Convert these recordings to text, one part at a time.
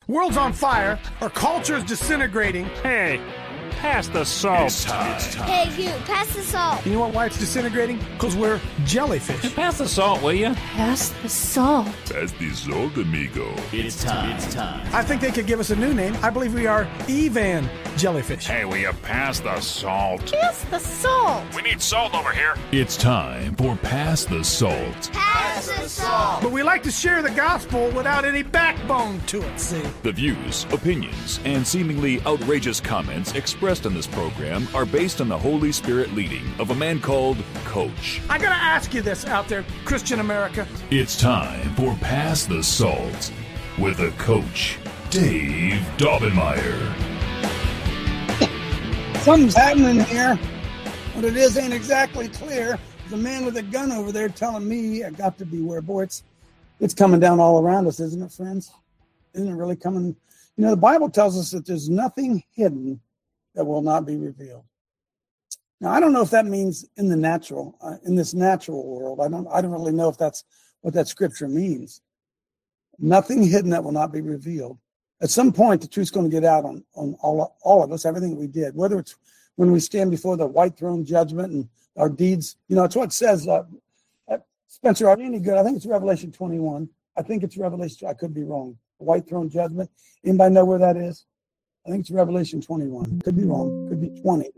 World's on fire. Our culture is disintegrating. Hey, pass the salt. It's time. Hey, you, pass the salt. You know why it's disintegrating? Because we're jellyfish. Pass the salt, will you? Pass the salt. Pass the salt, amigo. It's time. I think they could give us a new name. I believe we are Evan jellyfish. Hey, will you pass the salt? Pass the salt. We need salt over here. It's time for Pass the Salt. Pass the salt. But we like to share the gospel without any backbone to it, see? The views, opinions, and seemingly outrageous comments expressed in this program are based on the Holy Spirit leading of a man called Coach. I gotta ask you this out there, Christian America. It's time for Pass the Salt with the Coach, Dave Daubenmire. Something's happening here. What it is ain't exactly clear. There's a man with a gun over there telling me I got to beware. Boy, it's coming down all around us, isn't it, friends? Isn't it really coming? You know, the Bible tells us that there's nothing hidden that will not be revealed. Now, I don't know if that means in the natural, in this natural world. I don't really know if that's what that scripture means. Nothing hidden that will not be revealed. At some point, the truth's going to get out on all of us, everything that we did, whether it's when we stand before the white throne judgment and our deeds. You know, it's what it says. Spencer, are you any good? I think it's Revelation 21. I think it's Revelation. I could be wrong. The white throne judgment. Anybody know where that is? I think it's Revelation 21. Could be wrong. Could be 20.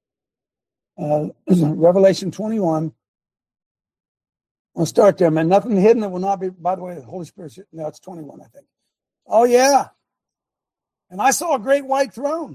Revelation 21. I'll start there, man. Nothing hidden that will not be. By the way, the Holy Spirit. No, it's 21, I think. Oh, yeah. And I saw a great white throne,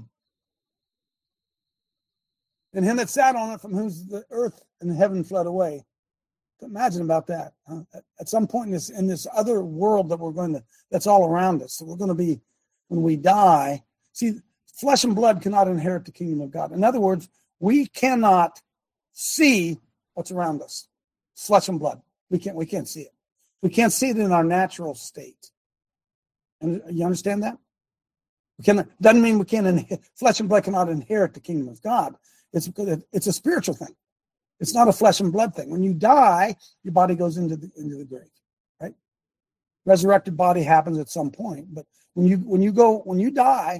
and him that sat on it, from whose the earth and heaven fled away. Imagine about that. Huh? At some point in this other world that's all around us. So we're going to be, when we die. See, flesh and blood cannot inherit the kingdom of God. In other words, we cannot see what's around us. Flesh and blood. We can't see it. We can't see it in our natural state. And you understand that? Doesn't mean we can't. Flesh and blood cannot inherit the kingdom of God. It's a spiritual thing. It's not a flesh and blood thing. When you die, your body goes into the grave, right? Resurrected body happens at some point, but when you die,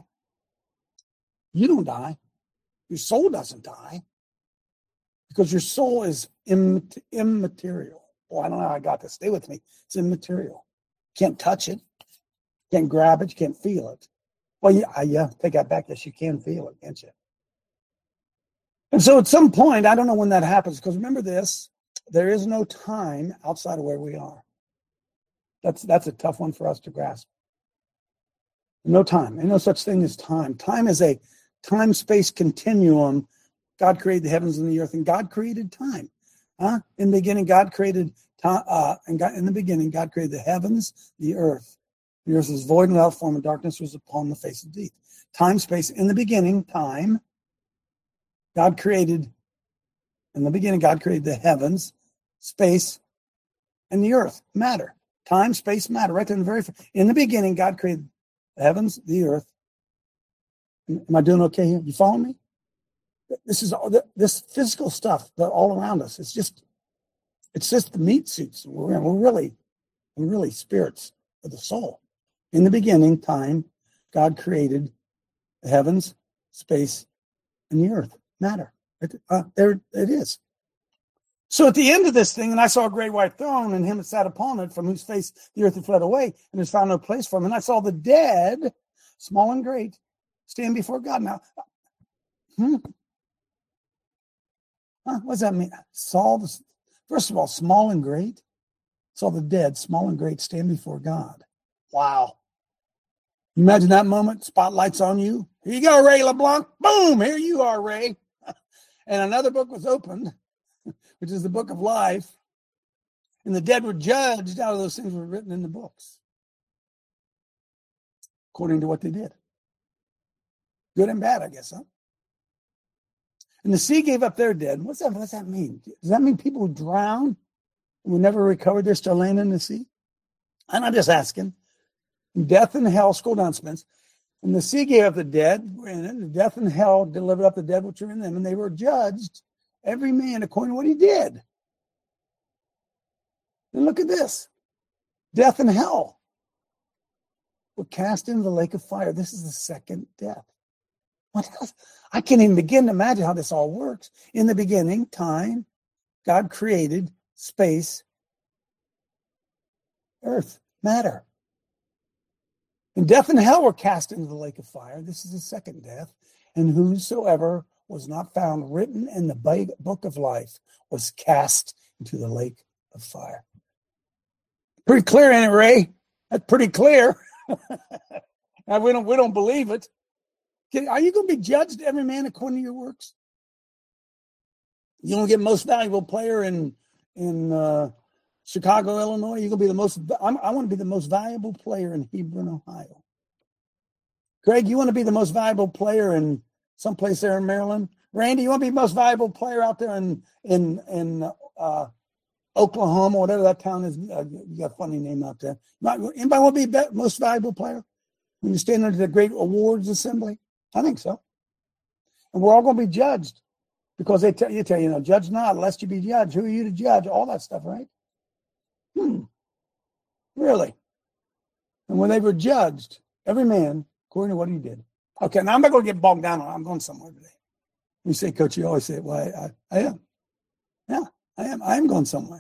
you don't die. Your soul doesn't die, because your soul is immaterial. Well, I don't know how I got this. Stay with me. It's immaterial. Can't touch it. Can't grab it. You can't feel it. Well, yeah, take that back. Yes, you can feel it, can't you? And so at some point, I don't know when that happens, because remember this, there is no time outside of where we are. That's a tough one for us to grasp. No time. There's no such thing as time. Time is a time-space continuum. God created the heavens and the earth, and God created time. In the beginning, God created time. In the beginning, God created the heavens, the earth. The earth was void and without form, and darkness was upon the face of the deep. Time, space. In the beginning, time. God created. In the beginning, God created the heavens, space, and the earth. Matter. Time, space, matter. Right there in the very first. In the beginning, God created the heavens, the earth. Am I doing okay here? You follow me? This is all this physical stuff that all around us. It's just the meat suits. We're really spirits of the soul. In the beginning, time, God created the heavens, space, and the earth. Matter. There it is. So at the end of this thing, and I saw a great white throne, and him that sat upon it, from whose face the earth had fled away, and there's found no place for him. And I saw the dead, small and great, stand before God. Now, what does that mean? First of all, small and great. Saw the dead, small and great, stand before God. Wow. Imagine that moment. Spotlight's on you. Here you go, Ray LeBlanc. Boom! Here you are, Ray. And another book was opened, which is the book of life. And the dead were judged out of those things that were written in the books, according to what they did. Good and bad, I guess, huh? And the sea gave up their dead. What's that mean? Does that mean people who drowned and were never recovered, they're still laying in the sea? And I'm just asking. Death and hell, scroll down, Spence. And the sea gave up the dead, and death and hell delivered up the dead which were in them, and they were judged, every man according to what he did. And look at this. Death and hell. were cast into the lake of fire. This is the second death. What else? I can't even begin to imagine how this all works. In the beginning, time, God created space, earth, matter. And death and hell were cast into the lake of fire. This is the second death. And whosoever was not found written in the book of life was cast into the lake of fire. Pretty clear, ain't it, Ray? That's pretty clear. Now, we don't believe it. Are you going to be judged, every man, according to your works? You don't get most valuable player in Chicago, Illinois. You're going to be the most. I want to be the most valuable player in Hebron, Ohio. Greg, you want to be the most valuable player in someplace there in Maryland? Randy, you want to be the most valuable player out there in Oklahoma, whatever that town is? You got a funny name out there. Anybody want to be the most valuable player when you stand under the great awards assembly? I think so. And we're all going to be judged because they tell you, judge not, lest you be judged. Who are you to judge? All that stuff, right? Really? And when they were judged, every man, according to what he did. Okay, now I'm not going to get bogged down on it. I'm going somewhere today. You say, Coach, you always say, well, I am. Yeah, I am. I am going somewhere.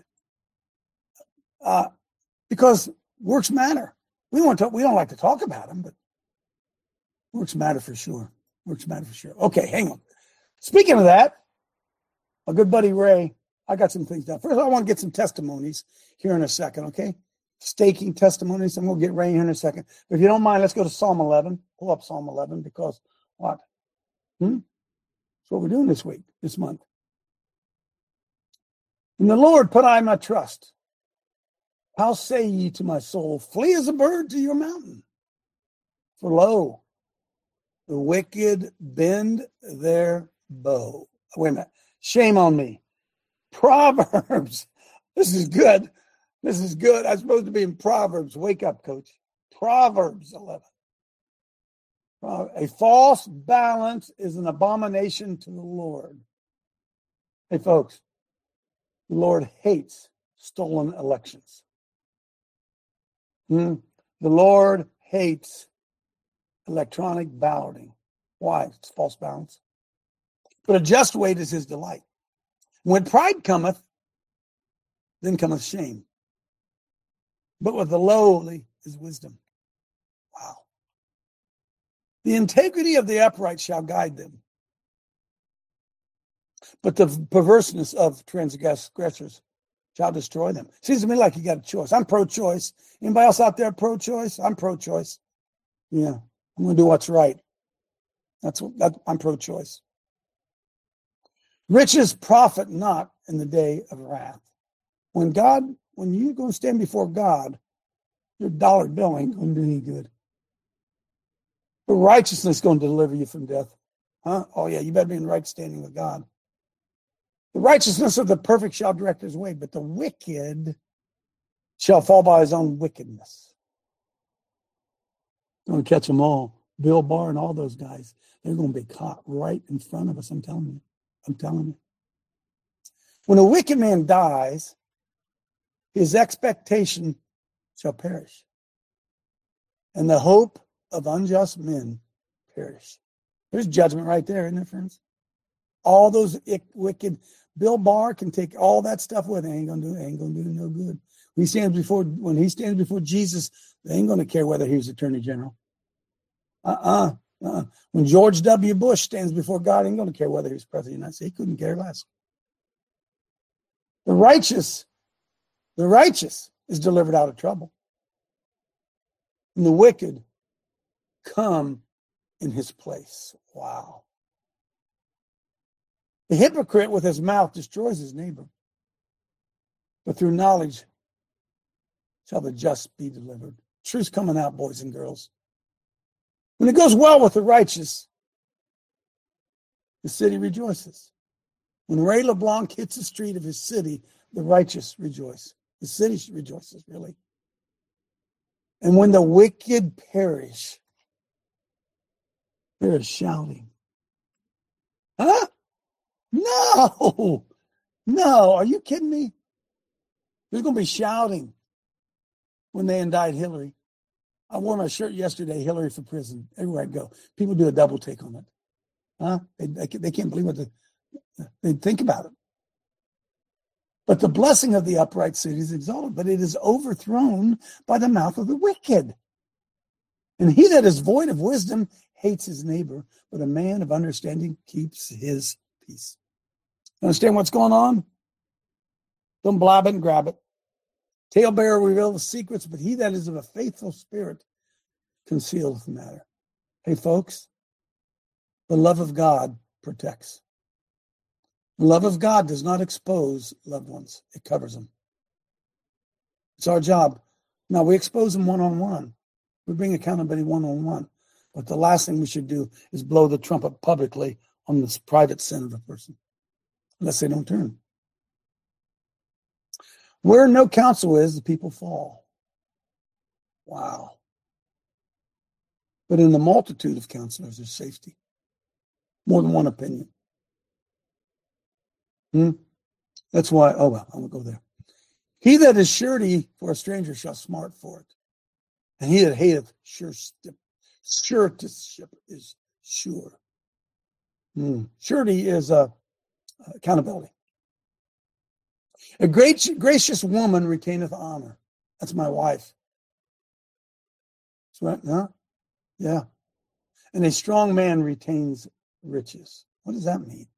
Because works matter. We don't like to talk about them, but works matter for sure. Works matter for sure. Okay, hang on. Speaking of that, my good buddy Ray, I got some things done. First, I want to get some testimonies here in a second, okay? Staking testimonies. I'm going to get Ray here in a second. But if you don't mind, let's go to Psalm 11. Pull up Psalm 11 because what? That's what we're doing this month. In the Lord put I my trust. How say ye to my soul, flee as a bird to your mountain? For lo, the wicked bend their bow. Wait a minute. Shame on me. Proverbs. This is good. This is good. I'm supposed to be in Proverbs. Wake up, Coach. Proverbs 11. A false balance is an abomination to the Lord. Hey, folks. The Lord hates stolen elections. The Lord hates electronic balloting. Why? It's false balance. But a just weight is his delight. When pride cometh, then cometh shame. But with the lowly is wisdom. Wow. The integrity of the upright shall guide them. But the perverseness of transgressors shall destroy them. Seems to me like you got a choice. I'm pro-choice. Anybody else out there pro-choice? I'm pro-choice. Yeah, I'm going to do what's right. I'm pro-choice. Riches profit not in the day of wrath. When you're going to stand before God, your dollar bill ain't going to do any good. But righteousness is going to deliver you from death. Huh? Oh, yeah, you better be in right standing with God. The righteousness of the perfect shall direct his way, but the wicked shall fall by his own wickedness. Going to catch them all. Bill Barr and all those guys. They're going to be caught right in front of us. I'm telling you. When a wicked man dies, his expectation shall perish, and the hope of unjust men perish. There's judgment right there, isn't there, friends? All those wicked. Bill Barr can take all that stuff with him. Ain't gonna do no good. When he stands before Jesus, they ain't gonna care whether he was Attorney General. When George W. Bush stands before God, he ain't gonna care whether he was President of the United States. He couldn't care less. The righteous is delivered out of trouble. And the wicked come in his place. Wow. The hypocrite with his mouth destroys his neighbor, but through knowledge shall the just be delivered. Truth's coming out, boys and girls. When it goes well with the righteous, the city rejoices. When Ray LeBlanc hits the street of his city, the righteous rejoice. The city rejoices, really. And when the wicked perish, there is shouting. Huh? No. Are you kidding me? There's going to be shouting when they indict Hillary. I wore my shirt yesterday, Hillary for prison. Everywhere I go, people do a double take on it. Huh? They can't believe what they think about it. But the blessing of the upright city is exalted, but it is overthrown by the mouth of the wicked. And he that is void of wisdom hates his neighbor, but a man of understanding keeps his peace. Understand what's going on? Don't blab it and grab it. Talebearer reveals the secrets, but he that is of a faithful spirit conceals the matter. Hey, folks, the love of God protects. The love of God does not expose loved ones. It covers them. It's our job. Now, we expose them one-on-one. We bring accountability one-on-one. But the last thing we should do is blow the trumpet publicly on this private sin of a person, unless they don't turn. Where no counsel is, the people fall. Wow. But in the multitude of counselors, there's safety. More than one opinion. That's why, I won't go there. He that is surety for a stranger shall smart for it. And he that hateth suretyship is sure. Surety is accountability. A gracious woman retaineth honor. That's my wife. That's right, huh? Yeah. And a strong man retains riches. What does that mean?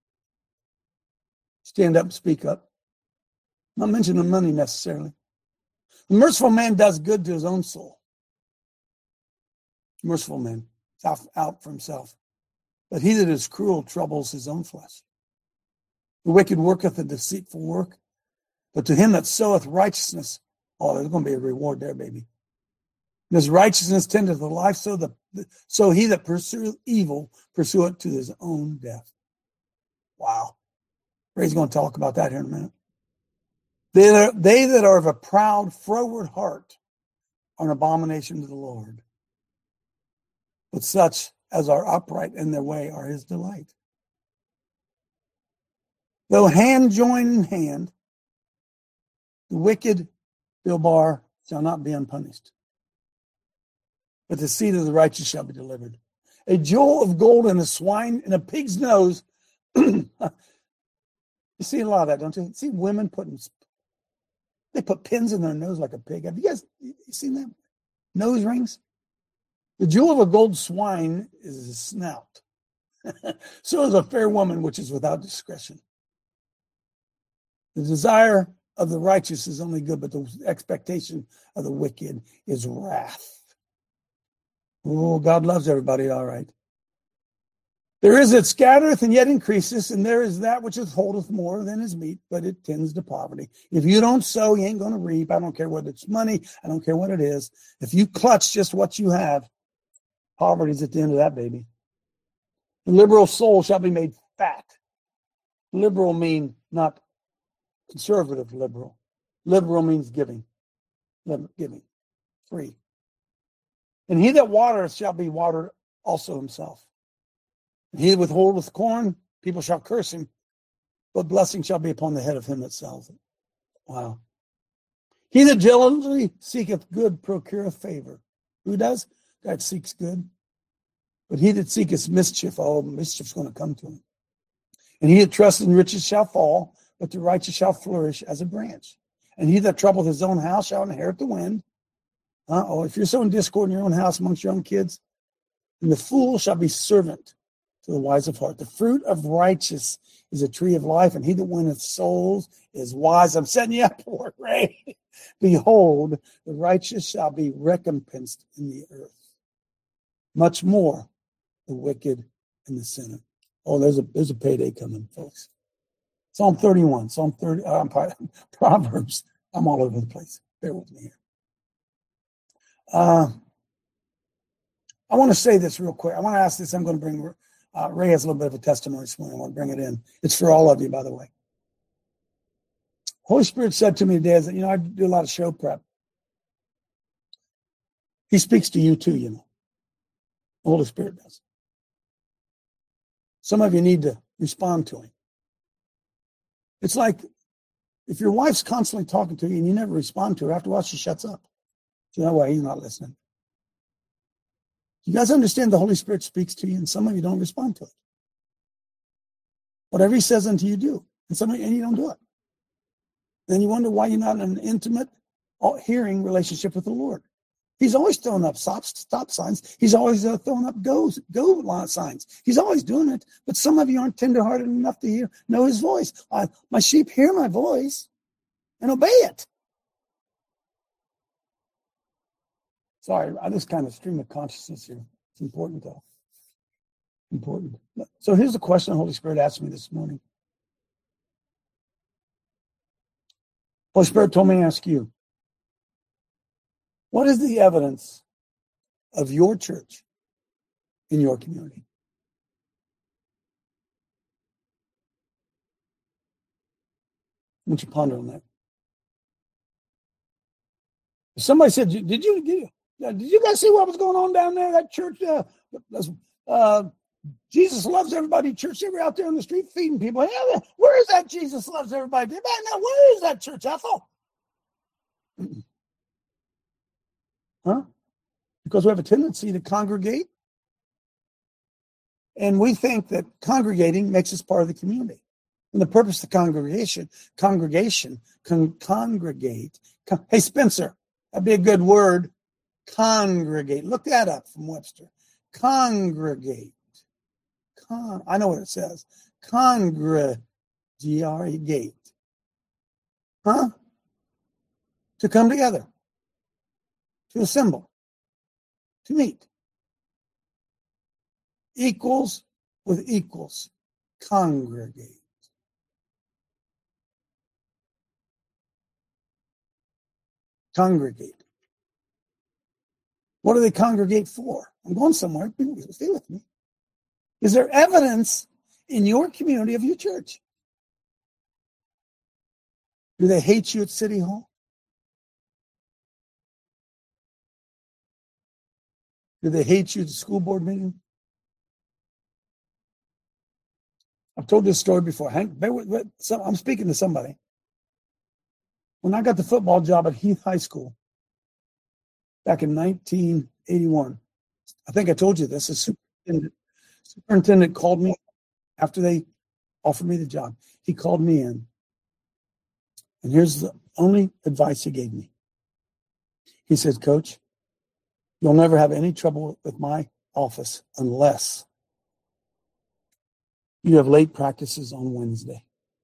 Stand up and speak up. Not mentioning money necessarily. The merciful man does good to his own soul. Merciful man, out for himself. But he that is cruel troubles his own flesh. The wicked worketh a deceitful work, but to him that soweth righteousness, there's going to be a reward there, baby. And his righteousness tendeth to life, so he that pursueth evil pursueth to his own death. Wow. Ray's going to talk about that here in a minute. They that are of a proud, froward heart are an abomination to the Lord. But such as are upright in their way are his delight. Though hand join in hand, the wicked, Bilbar, shall not be unpunished. But the seed of the righteous shall be delivered. A jewel of gold in a swine in a pig's nose. You see a lot of that, don't you? See women they put pins in their nose like a pig. Have you guys seen that? Nose rings? The jewel of a gold swine is his snout. So is a fair woman which is without discretion. The desire of the righteous is only good, but the expectation of the wicked is wrath. Oh, God loves everybody, all right. There is that scattereth and yet increaseth, and there is that which withholdeth more than is meet, but it tends to poverty. If you don't sow, you ain't going to reap. I don't care whether it's money. I don't care what it is. If you clutch just what you have, poverty's at the end of that, baby. The liberal soul shall be made fat. Liberal mean not conservative liberal. Liberal means giving. Giving. Free. And he that watereth shall be watered also himself. And he that withholdeth corn, people shall curse him, but blessing shall be upon the head of him that sells it. Wow. He that diligently seeketh good procureth favor. Who does? God seeks good. But he that seeketh mischief, mischief's going to come to him. And he that trusteth in riches shall fall, but the righteous shall flourish as a branch. And he that troubleth his own house shall inherit the wind. If you're sowing discord in your own house amongst your own kids, and the fool shall be servant to the wise of heart. The fruit of righteous is a tree of life, and he that winneth souls is wise. I'm setting you up for it, Ray. Behold, the righteous shall be recompensed in the earth. Much more the wicked and the sinner. Oh, there's a payday coming, folks. Psalm 31, Proverbs. I'm all over the place. Bear with me here. I want to say this real quick. I want to ask this. I'm going to bring Ray has a little bit of a testimony this morning. I want to bring it in. It's for all of you, by the way. Holy Spirit said to me today that, I do a lot of show prep. He speaks to you too, The Holy Spirit does. Some of you need to respond to him. It's like if your wife's constantly talking to you and you never respond to her, after a while she shuts up. So you know why he's not listening. You guys understand the Holy Spirit speaks to you, and some of you don't respond to it. Whatever he says unto you, do. And some of you, and you don't do it. Then you wonder why you're not in an intimate hearing relationship with the Lord. He's always throwing up stop signs. He's always throwing up go signs. He's always doing it. But some of you aren't tenderhearted enough to know his voice. My sheep hear my voice and obey it. Sorry, this kind of stream of consciousness here. It's important, though. Important. So here's the question the Holy Spirit asked me this morning. Holy Spirit told me to ask you, what is the evidence of your church in your community? I want you to ponder on that. Somebody said, did you guys see what was going on down there? That church, Jesus loves everybody church. They were out there on the street feeding people. Hey, where is that Jesus loves everybody? Now, where is that church, Ethel? Huh? Because we have a tendency to congregate. And we think that congregating makes us part of the community. And the purpose of the congregate. Hey, Spencer, that'd be a good word. Congregate. Look that up from Webster. Congregate. I know what it says. Congregate. Huh? To come together. To assemble. To meet. Equals with equals. Congregate. Congregate. What do they congregate for? I'm going somewhere. Stay with me. Is there evidence in your community of your church? Do they hate you at City Hall? Do they hate you at the school board meeting? I've told this story before. I'm speaking to somebody. When I got the football job at Heath High School back in 1981, I think I told you this. The superintendent called me after they offered me the job. He called me in. And here's the only advice he gave me. He said, Coach, you'll never have any trouble with my office unless you have late practices on Wednesday.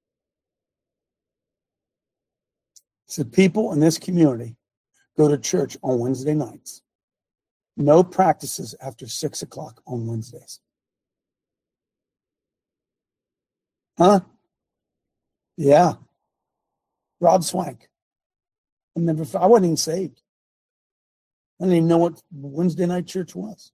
He said, people in this community go to church on Wednesday nights. No practices after 6 o'clock on Wednesdays. Huh? Yeah. Rod Swank. I wasn't even saved. I didn't even know what Wednesday night church was.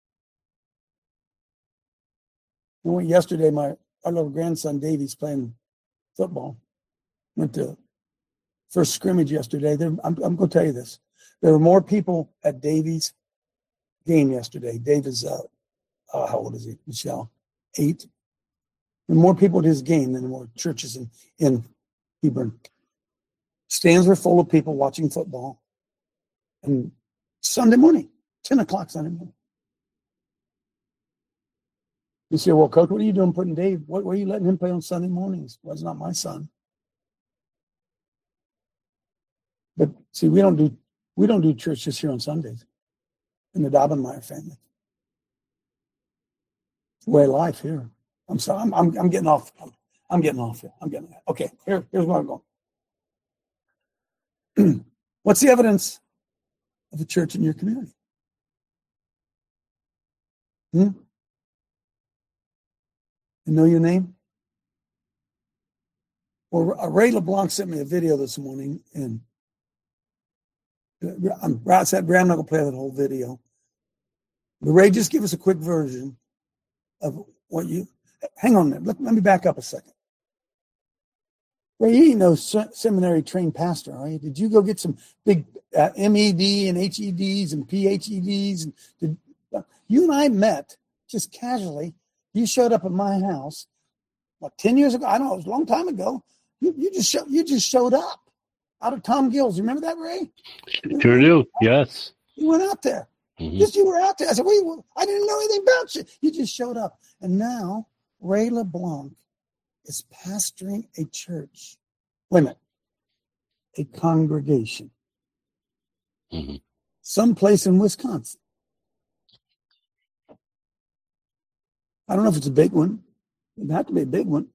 Yesterday, our little grandson, Davey's playing football. Went to first scrimmage yesterday. I'm going to tell you this. There were more people at Davey's game yesterday. Dave is, how old is he, Michelle? 8. There were more people at his game than there were churches in Hebron. Stands were full of people watching football. And Sunday morning, 10 o'clock Sunday morning. You say, well, Coach, what are you doing putting Dave? What are you letting him play on Sunday mornings? Well, it's not my son. But see, we don't do church just here on Sundays in the Dobbenmeyer family. It's the way of life here. I'm sorry, I'm getting off. I'm getting off here. Okay, here's where I'm going. What's the evidence of a church in your community? You know your name? Well, Ray LeBlanc sent me a video this morning, and I'm not going to play that whole video. But Ray, just give us a quick version of what you... Hang on a minute. Let me back up a second. Ray, you ain't no seminary-trained pastor, are you? Did you go get some big MED and HEDs and PhEDs? You and I met just casually. You showed up at my house, 10 years ago? I don't know, it was a long time ago. You just showed up out of Tom Gill's. You remember that, Ray? Sure do, yes. You went out there. Just you were out there. I said, wait, I didn't know anything about you. You just showed up. And now Ray LeBlanc is pastoring a church. Wait a minute. A congregation. Someplace in Wisconsin. I don't know if it's a big one. It'd have to be a big one.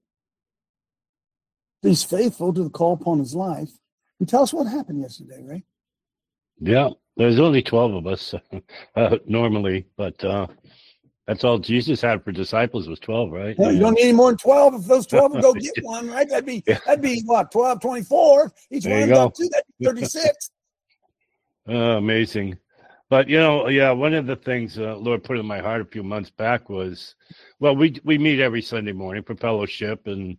He's faithful to the call upon his life. And tell us what happened yesterday, Ray. Yeah, there's only 12 of us normally, but that's all Jesus had for disciples was 12, right? Well, you don't need any more than 12. If those 12 would go get one, right? That'd be what, 12, 24. Each There one you of them got go. two, that'd be 36. Amazing. But, one of the things Lord put in my heart a few months back was, well, we meet every Sunday morning for fellowship, and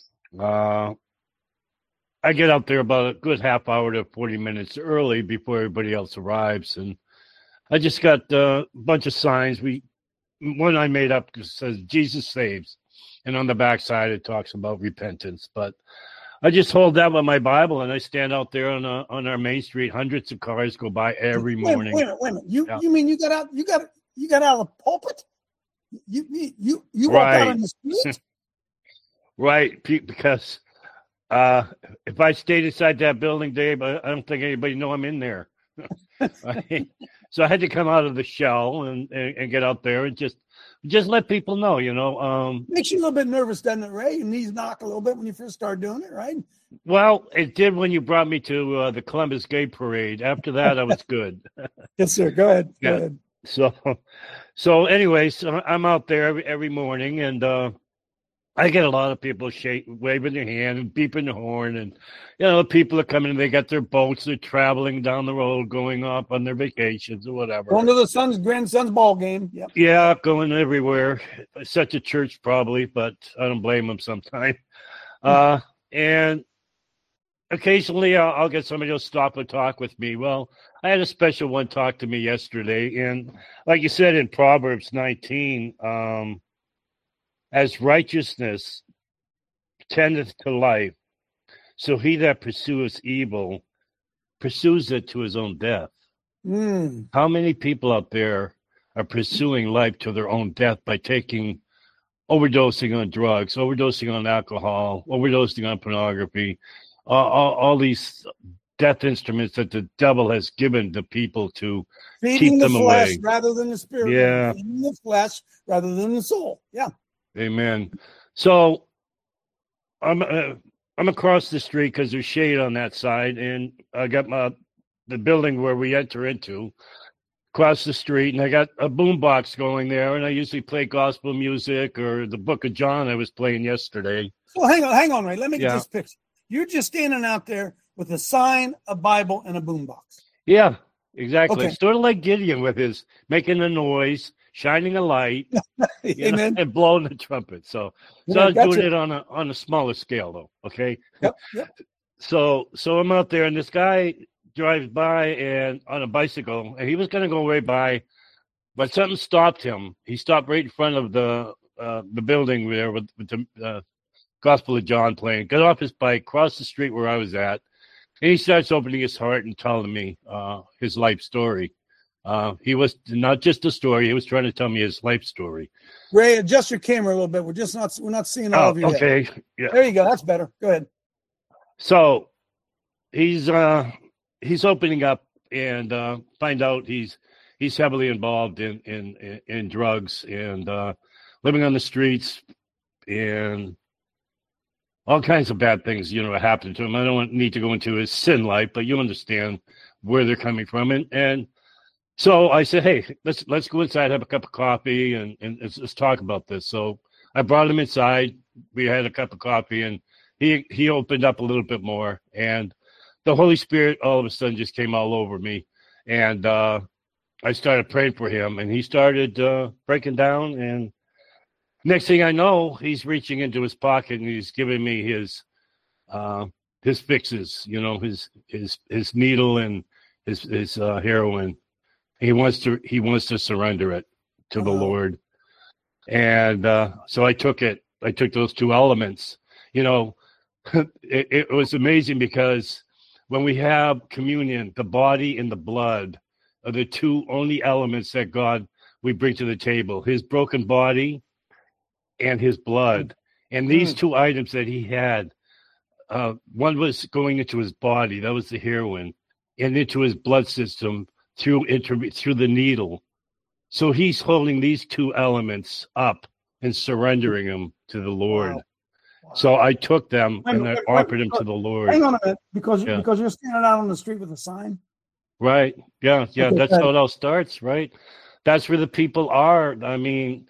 I get out there about a good half hour to 40 minutes early before everybody else arrives. And I just got a bunch of signs. One I made up says Jesus saves. And on the backside, it talks about repentance. But I just hold that with my Bible, and I stand out there on our main street. Hundreds of cars go by every morning. Wait a minute. You mean you got out of the pulpit? You walked out on the street? Right, because if I stayed inside that building, Dave, I don't think anybody know I'm in there. Right? So I had to come out of the shell and get out there and just let people know, Makes you a little bit nervous, doesn't it, Ray? Your knees knock a little bit when you first start doing it, right? Well, it did when you brought me to the Columbus Gay Parade. After that, I was good. Yes, sir. Go ahead. Yeah. Go ahead. So anyways, I'm out there every morning, and I get a lot of people waving their hand and beeping the horn, and people are coming. They got their boats. They're traveling down the road, going off on their vacations or whatever. Going to the grandson's ball game. Yep. Yeah, going everywhere. Such a church probably, but I don't blame them sometimes. And occasionally I'll get somebody who'll stop and talk with me. Well, I had a special one talk to me yesterday, and like you said in Proverbs 19, as righteousness tendeth to life, so he that pursueth evil pursues it to his own death. How many people out there are pursuing life to their own death by overdosing on drugs, overdosing on alcohol, overdosing on pornography, all these death instruments that the devil has given to people to Feeding keep the them flesh away. rather than the spirit. Yeah. Feeding the flesh rather than the soul. Yeah. Amen. So I'm across the street because there's shade on that side, and I got the building where we enter into across the street, and I got a boombox going there, and I usually play gospel music or the Book of John I was playing yesterday. Well, hang on, Ray. Let me get this picture. You're just standing out there with a sign, a Bible, and a boombox. Yeah, exactly. Okay. Sort of like Gideon with his making a noise, shining a light, Amen. and blowing the trumpet. So Yeah, I was gotcha. doing it on a smaller scale, though. Okay. Yep. So I'm out there, and this guy drives by and on a bicycle, and he was going to go right by, but something stopped him. He stopped right in front of the building there with the Gospel of John playing. Got off his bike, crossed the street where I was at, and he starts opening his heart and telling me his life story. He was not just a story; he was trying to tell me his life story. Ray, adjust your camera a little bit. We're not seeing all of you. Okay. Yeah. There you go. That's better. Go ahead. So he's opening up and find out he's heavily involved in drugs and living on the streets and all kinds of bad things, happened to him. I don't need to go into his sin life, but you understand where they're coming from. And so I said, hey, let's go inside, have a cup of coffee, and let's talk about this. So I brought him inside. We had a cup of coffee, and he opened up a little bit more. And the Holy Spirit all of a sudden just came all over me. And I started praying for him, and he started breaking down. And next thing I know, he's reaching into his pocket, and he's giving me his fixes, his needle and his heroin. He wants to surrender it to the Lord. And so I took it. I took those two elements. It was amazing because when we have communion, the body and the blood are the two only elements that God we bring to the table: his broken body and his blood. And these two items that he had, one was going into his body, that was the heroin, and into his blood system through the needle. So he's holding these two elements up and surrendering them to the Lord. Wow. So I took them and I offered them to the Lord. Hang on a minute, because you're standing out on the street with a sign. Right. Yeah. Okay, That's how it all starts, right? That's where the people are. I mean,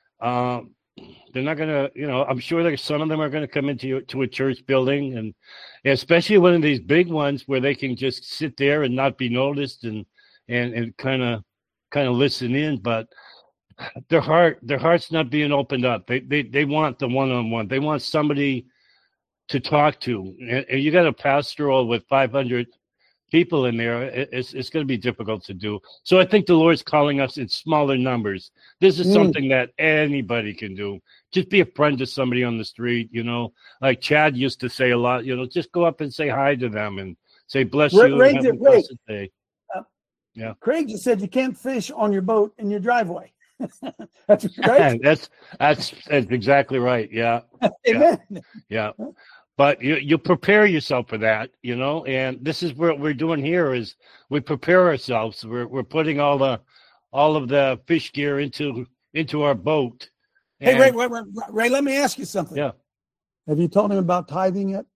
they're not going to, I'm sure that some of them are going to come into a church building, and especially one of these big ones where they can just sit there and not be noticed and kind of listen in, but their heart's not being opened up. They want the one-on-one. They want somebody to talk to. And you got a pastoral with 500 people in there. It's going to be difficult to do. So I think the Lord's calling us in smaller numbers. This is something that anybody can do. Just be a friend to somebody on the street, like Chad used to say a lot, just go up and say hi to them and say, bless you. Ray, and have a blessed day. Yeah. Craig just said you can't fish on your boat in your driveway. That's right. That's exactly right. Yeah. Amen. Yeah. But you prepare yourself for that, and this is what we're doing here is we prepare ourselves. We're putting all of the fish gear into our boat. Hey, Ray, let me ask you something. Yeah. Have you told him about tithing yet?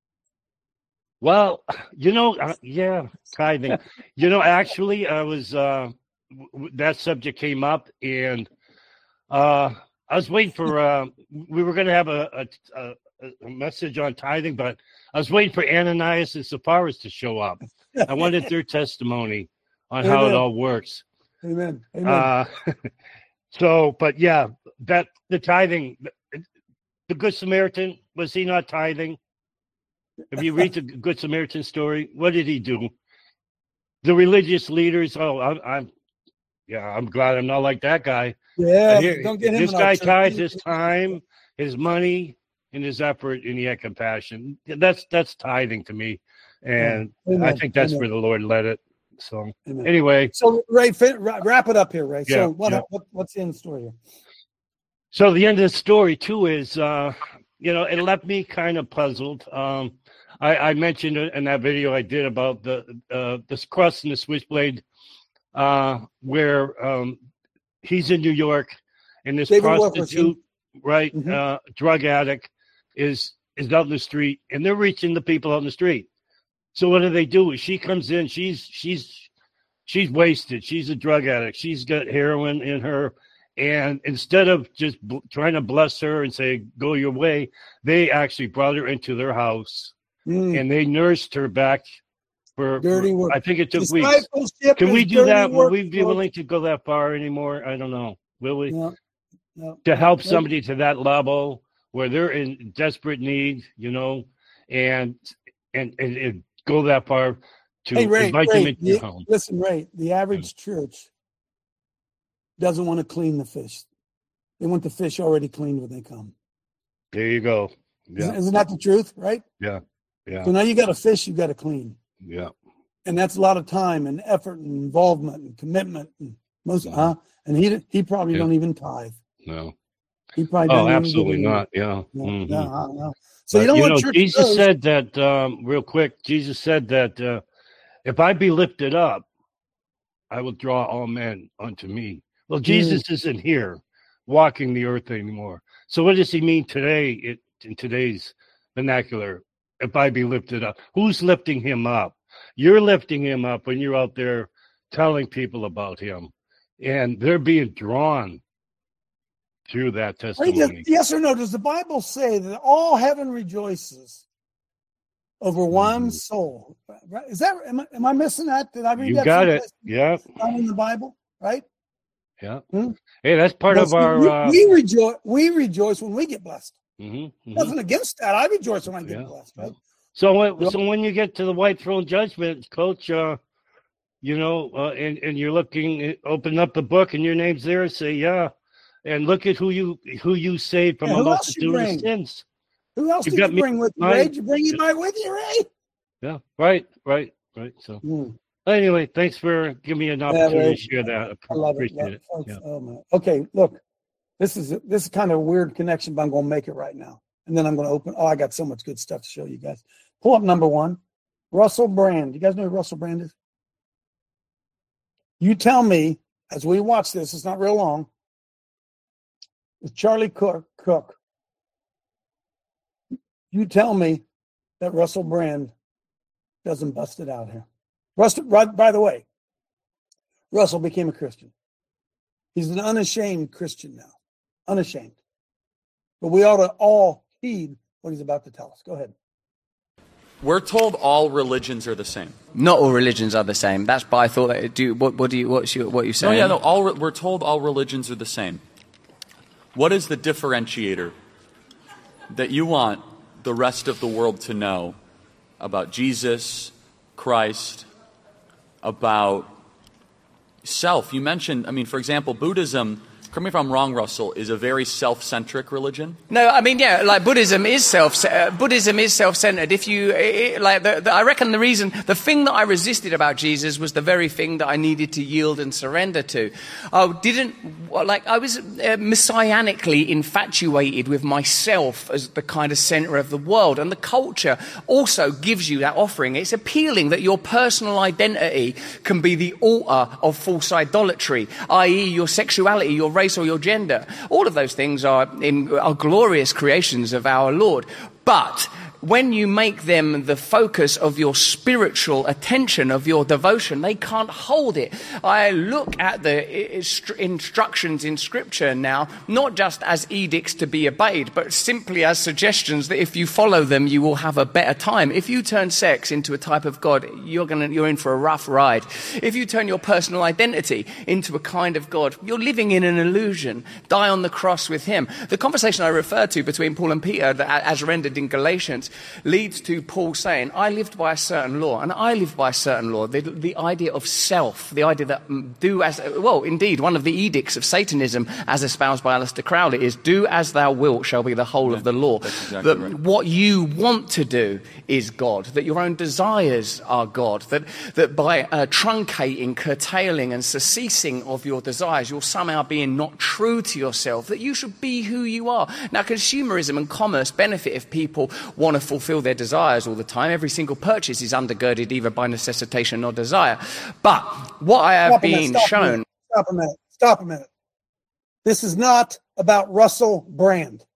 Well, yeah, tithing. Actually, I was that subject came up, and I was waiting for. We were going to have a message on tithing, but I was waiting for Ananias and Sapphira to show up. I wanted their testimony on how it all works. Amen. But yeah, that the tithing, the Good Samaritan, was he not tithing? If you read the Good Samaritan story, what did he do? The religious leaders, I'm glad I'm not like that guy. Yeah, don't get him. This guy tithes his time, his money, and his effort, and he had compassion. That's tithing to me, and I think that's where the Lord led it. So anyway, so Ray, wrap it up here, Ray. So what's the end of the story here? So the end of the story too is, it left me kind of puzzled. I mentioned in that video I did about the cross and the switchblade, where he's in New York, and this prostitute, right, drug addict, is out in the street, and they're reaching the people out in the street. So what do? She comes in, she's wasted. She's a drug addict. She's got heroin in her. And instead of just trying to bless her and say, go your way, they actually brought her into their house and they nursed her back for dirty work. I think it took weeks. Can we do that? Will we be willing to go that far anymore? I don't know. Will we? No. To help somebody to that level where they're in desperate need, and go that far to invite them into your home. Listen, Ray, the average church doesn't want to clean the fish. They want the fish already cleaned when they come. There you go. Yeah. Isn't that the truth, right? Yeah. Yeah. So now you got a fish, you got to clean. Yeah. And that's a lot of time and effort and involvement and commitment and and he probably don't even tithe. No. He probably doesn't absolutely not. Yeah. No. So you don't want church. Jesus said that real quick. Jesus said that if I be lifted up, I will draw all men unto me. Well, Jesus isn't here walking the earth anymore. So what does he mean today in today's vernacular? If I be lifted up, who's lifting him up? You're lifting him up when you're out there telling people about him, and they're being drawn through that testimony. Yes or no? Does the Bible say that all heaven rejoices over one soul? Is that? Am I missing that? Did I read that? You got it. Yeah. Not in the Bible, right? Yeah. Hey, that's part of our. We rejoice. We rejoice when we get blessed. Mm-hmm. Nothing against that. I rejoice when I get blessed. Right? So when you get to the white throne judgment, Coach, and you're open up the book and your name's there, say and look at who you saved from a multitude of sins. Who else did you bring with you, Ray? Did you bring anybody with you, Ray? Yeah. Right. So. Anyway, thanks for giving me an opportunity to share that. I love it. Appreciate it. Folks, Yeah. oh man. Okay, look, this is kind of a weird connection, but I'm going to make it right now. And then I'm going to open. Oh, I got so much good stuff to show you guys. Pull up number one, Russell Brand. You guys know who Russell Brand is? You tell me, as we watch this, it's not real long, with Charlie Cook, you tell me that Russell Brand doesn't bust it out here. By the way, Russell became a Christian. He's an unashamed Christian now. Unashamed. But we ought to all heed what he's about to tell us. Go ahead. We're told all religions are the same. Not all religions are the same. That's by thought. What are you saying? We're told all religions are the same. What is the differentiator that you want the rest of the world to know about Jesus, Christ, about self? You mentioned, for example, Buddhism, correct me if I'm wrong, Russell, is a very self-centric religion. No, Buddhism is self-centered. If you I reckon the thing that I resisted about Jesus was the very thing that I needed to yield and surrender to. I was messianically infatuated with myself as the kind of center of the world, and the culture also gives you that offering. It's appealing that your personal identity can be the altar of false idolatry, i.e., your sexuality, your race, or your gender. All of those things are glorious creations of our Lord. But when you make them the focus of your spiritual attention, of your devotion, they can't hold it. I look at the instructions in Scripture now, not just as edicts to be obeyed, but simply as suggestions that if you follow them, you will have a better time. If you turn sex into a type of God, you're in for a rough ride. If you turn your personal identity into a kind of God, you're living in an illusion. Die on the cross with him. The conversation I referred to between Paul and Peter, as rendered in Galatians, leads to Paul saying, I lived by a certain law, and I live by a certain law. The idea of self, the idea that indeed, one of the edicts of Satanism, as espoused by Aleister Crowley, is do as thou wilt shall be the whole of the law. Exactly that right. What you want to do is God, that your own desires are God, that by truncating, curtailing, and surceasing of your desires, you're somehow being not true to yourself, that you should be who you are. Now, consumerism and commerce benefit if people want to fulfill their desires all the time. Every single purchase is undergirded either by necessitation or desire. But what I have been shown... Stop a minute. This is not about Russell Brand.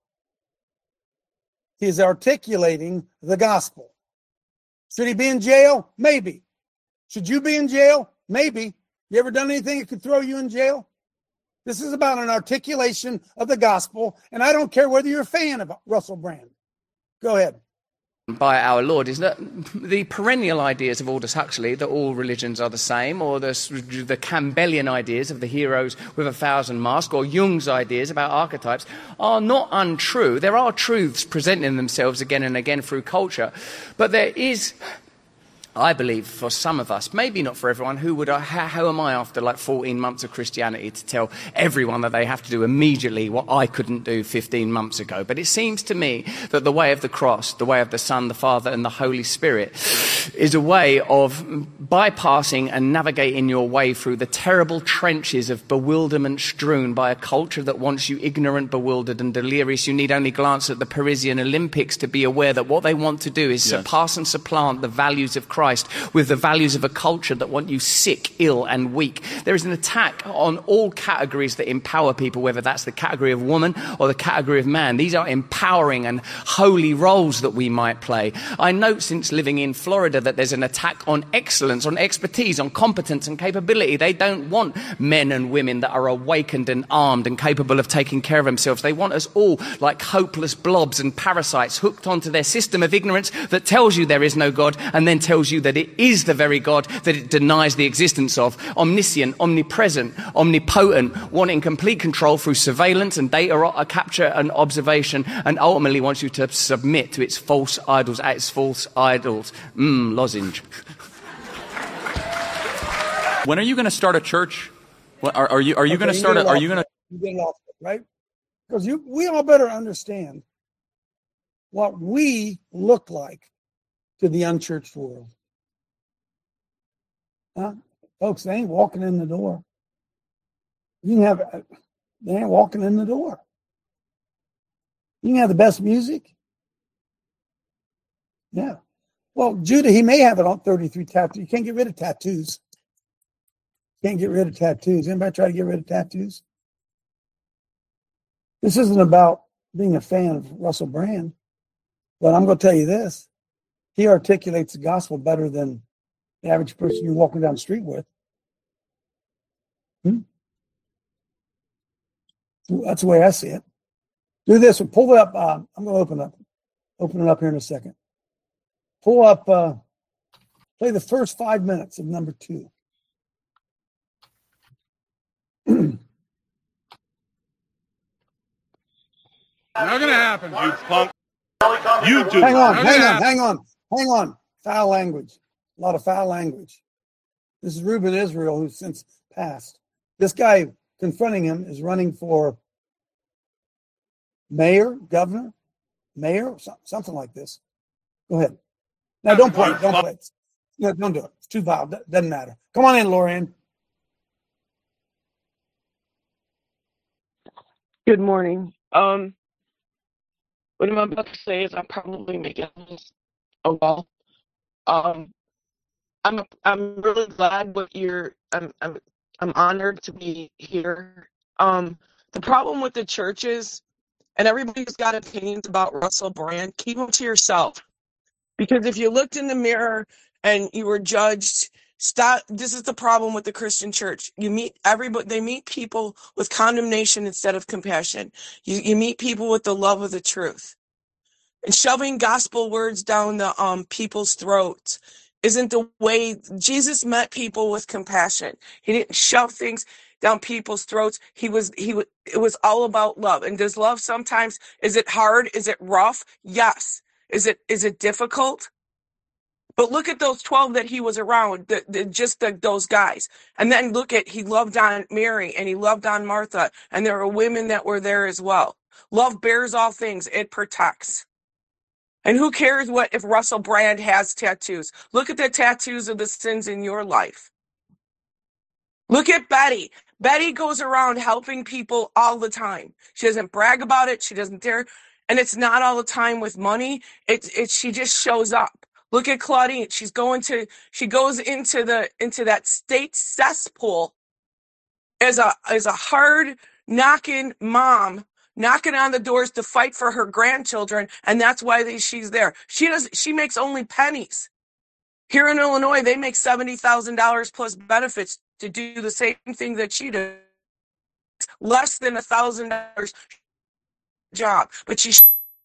He is articulating the gospel. Should he be in jail? Maybe. Should you be in jail? Maybe. You ever done anything that could throw you in jail? This is about an articulation of the gospel, and I don't care whether you're a fan of Russell Brand. Go ahead. By our Lord is that the perennial ideas of Aldous Huxley that all religions are the same, or the Campbellian ideas of the heroes with 1,000 masks, or Jung's ideas about archetypes are not untrue. There are truths presenting themselves again and again through culture, but there is, I believe, for some of us, maybe not for everyone, how am I after 14 months of Christianity to tell everyone that they have to do immediately what I couldn't do 15 months ago? But it seems to me that the way of the cross, the way of the Son, the Father, and the Holy Spirit is a way of bypassing and navigating your way through the terrible trenches of bewilderment strewn by a culture that wants you ignorant, bewildered, and delirious. You need only glance at the Parisian Olympics to be aware that what they want to do is surpass and supplant the values of Christ with the values of a culture that want you sick, ill, and weak. There is an attack on all categories that empower people, whether that's the category of woman or the category of man. These are empowering and holy roles that we might play. I note since living in Florida that there's an attack on excellence, on expertise, on competence and capability. They don't want men and women that are awakened and armed and capable of taking care of themselves. They want us all like hopeless blobs and parasites hooked onto their system of ignorance that tells you there is no God and then tells you that it is the very God that it denies the existence of. Omniscient, omnipresent, omnipotent, wanting complete control through surveillance and data capture and observation, and ultimately wants you to submit to its false idols. Lozenge. When are you going to start a church? Are you going to start? Are you going to? You get lost, right? Because we all better understand what we look like to the unchurched world. Huh? Folks, they ain't walking in the door. You can have, they ain't walking in the door. You can have the best music. Yeah. Well, Judah, he may have it on 33 tattoos. You can't get rid of tattoos. Can't get rid of tattoos. Anybody try to get rid of tattoos? This isn't about being a fan of Russell Brand, but I'm going to tell you this. He articulates the gospel better than the average person you're walking down the street with. That's the way I see it. Do this. Pull it up. I'm going to open it up here in a second. Pull up, play the first 5 minutes of number 2. Not going to happen, you punk. You do. Hang on. Foul language. A lot of foul language. This is Reuben Israel, who's since passed. This guy confronting him is running for mayor, governor, something like this. Go ahead. No, don't play it. Don't play it. No, don't do it. It's too vile. Doesn't matter. Come on in, Lorianne. Good morning. What I'm about to say is I'm probably making this a while. I'm really glad I'm honored to be here. The problem with the churches, and everybody's got opinions about Russell Brand, keep them to yourself. Because if you looked in the mirror and you were judged, stop. This is the problem with the Christian church. They meet people with condemnation instead of compassion. You meet people with the love of the truth. And shoving gospel words down the people's throats isn't the way. Jesus met people with compassion. He didn't shove things down people's throats. It was all about love. And does love sometimes, is it hard? Is it rough? Yes. Is it difficult? But look at those 12 that he was around, those guys. And then he loved on Mary and he loved on Martha. And there were women that were there as well. Love bears all things. It protects. And who cares if Russell Brand has tattoos? Look at the tattoos of the sins in your life. Look at Betty. Betty goes around helping people all the time. She doesn't brag about it. She doesn't dare. And it's not all the time with money. She just shows up. Look at Claudine. She goes into that state cesspool as a hard knocking mom, knocking on the doors to fight for her grandchildren, and that's why she's there. She makes only pennies. Here in Illinois, they make $70,000 plus benefits to do the same thing that she does. Less than $1,000 job, but she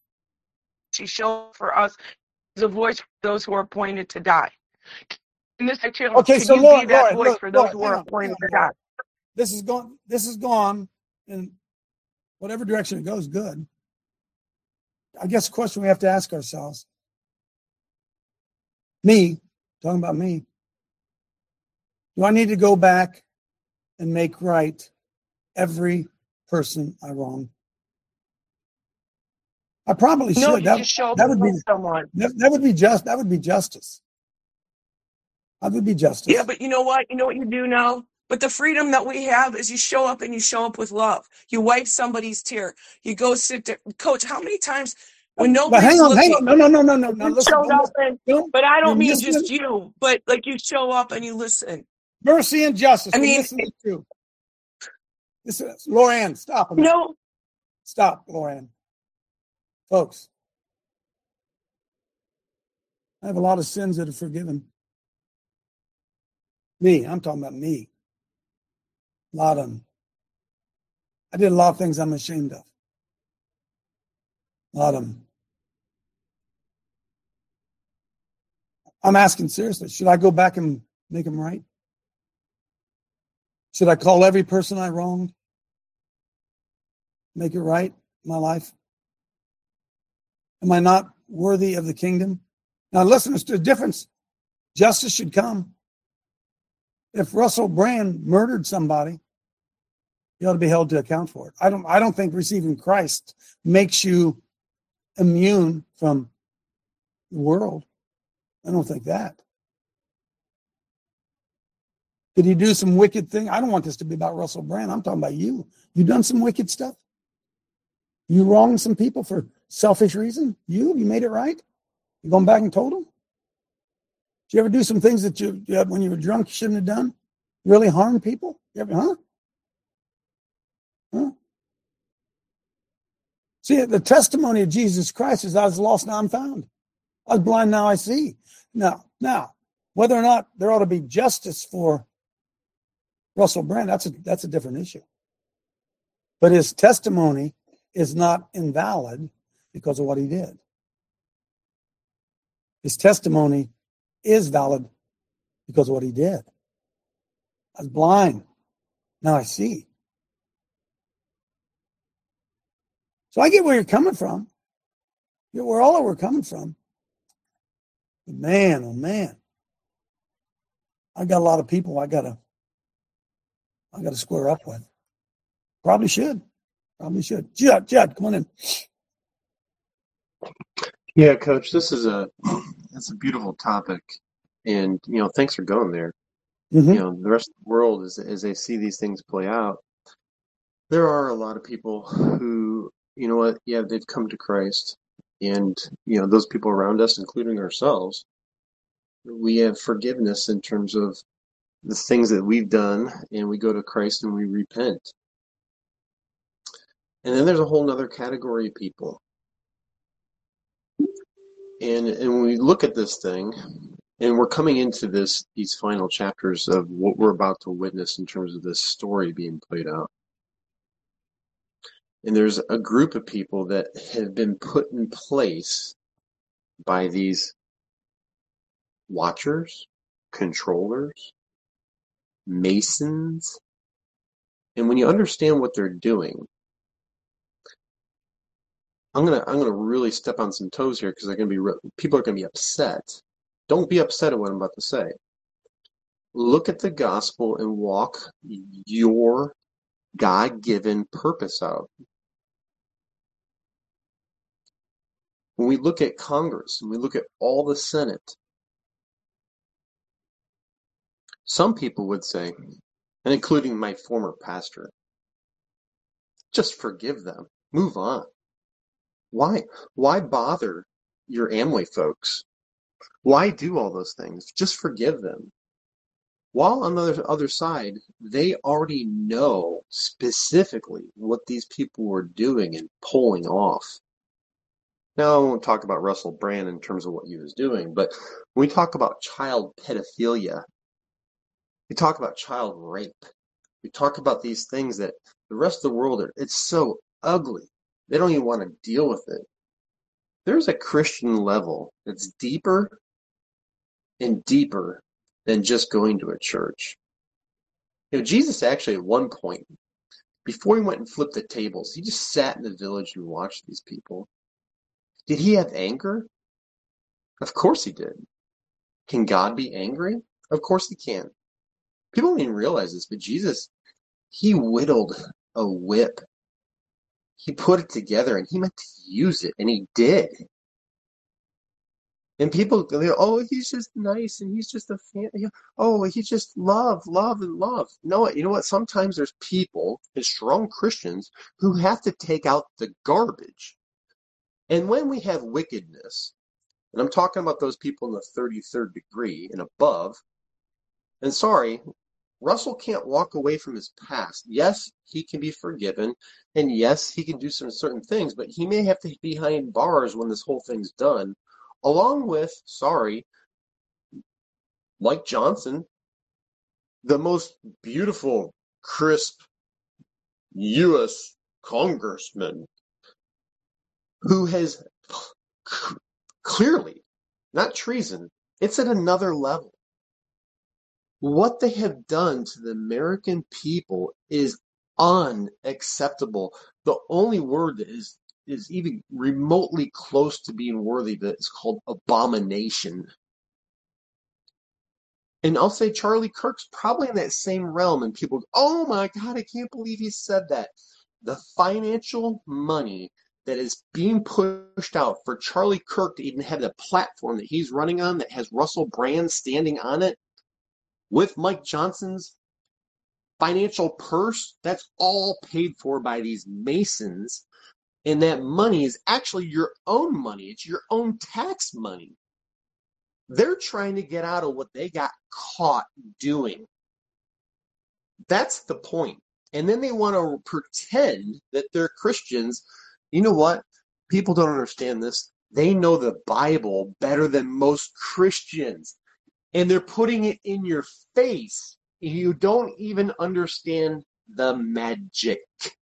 showed for us as a voice for those who are appointed to die. In this channel, okay, can so you Lord, be that Lord, voice look, for those Lord, who are appointed to die? This is gone, and whatever direction it goes, good. I guess the question we have to ask ourselves, talking about me, do I need to go back and make right every person I wronged? I probably should. No, you just show up and love someone. That would be justice. That would be justice. Yeah, but you know what? You know what you do now? But the freedom that we have is you show up and you show up with love. You wipe somebody's tear. You go sit there. Coach, how many times when nobody's hang on. No. You showed up but I don't mean just you, but like you show up and you listen. Mercy and justice. I mean, listen to. This is Lorianne, stop a minute. No. Stop, Lorianne. Folks, I have a lot of sins that are forgiven. I'm talking about me. A lot of them. I did a lot of things I'm ashamed of. A lot of them. I'm asking seriously, should I go back and make them right? Should I call every person I wronged? Make it right in my life? Am I not worthy of the kingdom? Now listen, there's a difference. Justice should come. If Russell Brand murdered somebody, he ought to be held to account for it. I don't think receiving Christ makes you immune from the world. I don't think that. Did he do some wicked thing? I don't want this to be about Russell Brand. I'm talking about you. You done some wicked stuff? You wronged some people for selfish reason? You made it right? You gone back and told them? Did you ever do some things that you when you were drunk, you shouldn't have done? Really harm people? You ever, huh? See, the testimony of Jesus Christ is I was lost, now I'm found. I was blind, now I see. Now, whether or not there ought to be justice for Russell Brand, that's a different issue. But his testimony is not invalid because of what he did. His testimony is valid because of what he did. I was blind, now I see. So I get where you're coming from. I get where all of we're coming from. But man, oh man. I got a lot of people I gotta square up with. Probably should. Judd, come on in. Yeah, Coach, it's a beautiful topic, and thanks for going there. Mm-hmm. The rest of the world, as they see these things play out, there are a lot of people who, they've come to Christ, and those people around us, including ourselves, we have forgiveness in terms of the things that we've done, and we go to Christ and we repent. And then there's a whole other category of people. And when we look at this thing, and we're coming into these final chapters of what we're about to witness in terms of this story being played out. And there's a group of people that have been put in place by these watchers, controllers, masons. And when you understand what they're doing, I'm gonna really step on some toes here because people are gonna be upset. Don't be upset at what I'm about to say. Look at the gospel and walk your God-given purpose out. When we look at Congress and we look at all the Senate, some people would say, and including my former pastor, just forgive them. Move on. Why bother your Amway folks? Why do all those things? Just forgive them. While on the other side, they already know specifically what these people were doing and pulling off. Now, I won't talk about Russell Brand in terms of what he was doing, but when we talk about child pedophilia, we talk about child rape, we talk about these things that the rest of the world, it's so ugly. They don't even want to deal with it. There's a Christian level that's deeper and deeper than just going to a church. Jesus actually at one point, before he went and flipped the tables, he just sat in the village and watched these people. Did he have anger? Of course he did. Can God be angry? Of course he can. People don't even realize this, but Jesus, he whittled a whip. He put it together and he meant to use it, and he did. And people, he's just nice and he's just a fan. He's just love, and love. No, you know what? Sometimes there's people, as strong Christians, who have to take out the garbage. And when we have wickedness, and I'm talking about those people in the 33rd degree and above, and sorry, Russell can't walk away from his past. Yes, he can be forgiven, and yes, he can do some certain things, but he may have to be behind bars when this whole thing's done, along with, Mike Johnson, the most beautiful, crisp U.S. congressman who has clearly, not treason, it's at another level. What they have done to the American people is unacceptable. The only word that is even remotely close to being worthy of it is called abomination. And I'll say Charlie Kirk's probably in that same realm, and people go, oh my God, I can't believe he said that. The financial money that is being pushed out for Charlie Kirk to even have the platform that he's running on that has Russell Brand standing on it, with Mike Johnson's financial purse, that's all paid for by these Masons. And that money is actually your own money. It's your own tax money. They're trying to get out of what they got caught doing. That's the point. And then they want to pretend that they're Christians. You know what? People don't understand this. They know the Bible better than most Christians. And they're putting it in your face. You don't even understand the magic.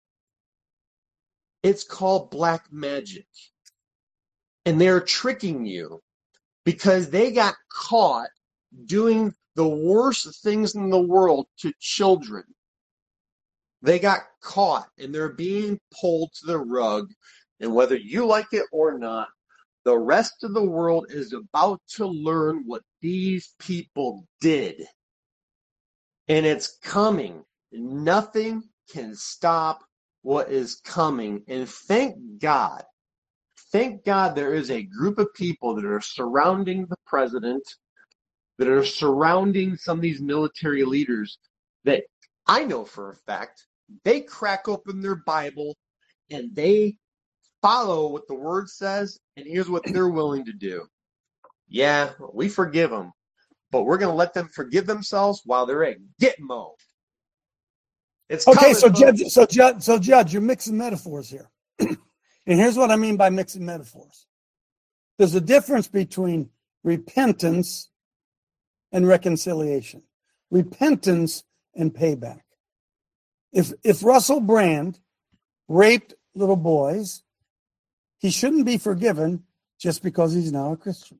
It's called black magic. And they're tricking you because they got caught doing the worst things in the world to children. They got caught and they're being pulled to the rug. And whether you like it or not, the rest of the world is about to learn what these people did. And it's coming. Nothing can stop what is coming. And thank God there is a group of people that are surrounding the president, that are surrounding some of these military leaders that I know for a fact they crack open their Bible and they follow what the word says, and here's what they're willing to do. Yeah, we forgive them, but we're going to let them forgive themselves while they're at Gitmo. It's okay, coming, so Judge, you're mixing metaphors here. And here's what I mean by mixing metaphors. There's a difference between repentance and reconciliation. Repentance and payback. If Russell Brand raped little boys, he shouldn't be forgiven just because he's now a Christian.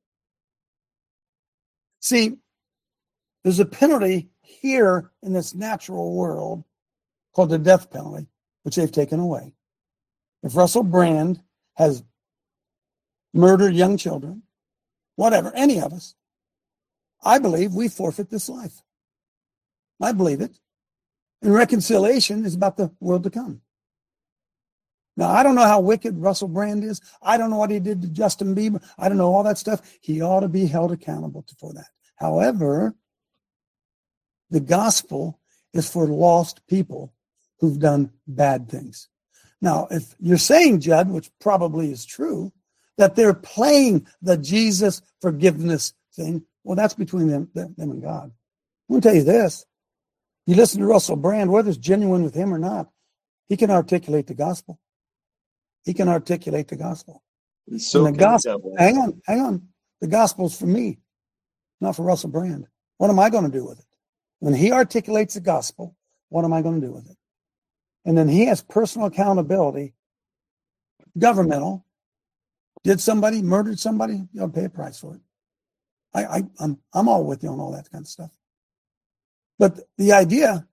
See, there's a penalty here in this natural world called the death penalty, which they've taken away. If Russell Brand has murdered young children, whatever, any of us, I believe we forfeit this life. I believe it. And reconciliation is about the world to come. Now, I don't know how wicked Russell Brand is. I don't know what he did to Justin Bieber. I don't know all that stuff. He ought to be held accountable for that. However, the gospel is for lost people who've done bad things. Now, if you're saying, Judd, which probably is true, that they're playing the Jesus forgiveness thing, well, that's between them and God. I'm going to tell you this. You listen to Russell Brand, whether it's genuine with him or not, he can articulate the gospel. He can articulate the gospel. So and the gospel, hang on. The gospel's for me, not for Russell Brand. What am I going to do with it? When he articulates the gospel, what am I going to do with it? And then he has personal accountability, governmental. Did somebody, murdered somebody? You'll pay a price for it. I'm all with you on all that kind of stuff. But the idea,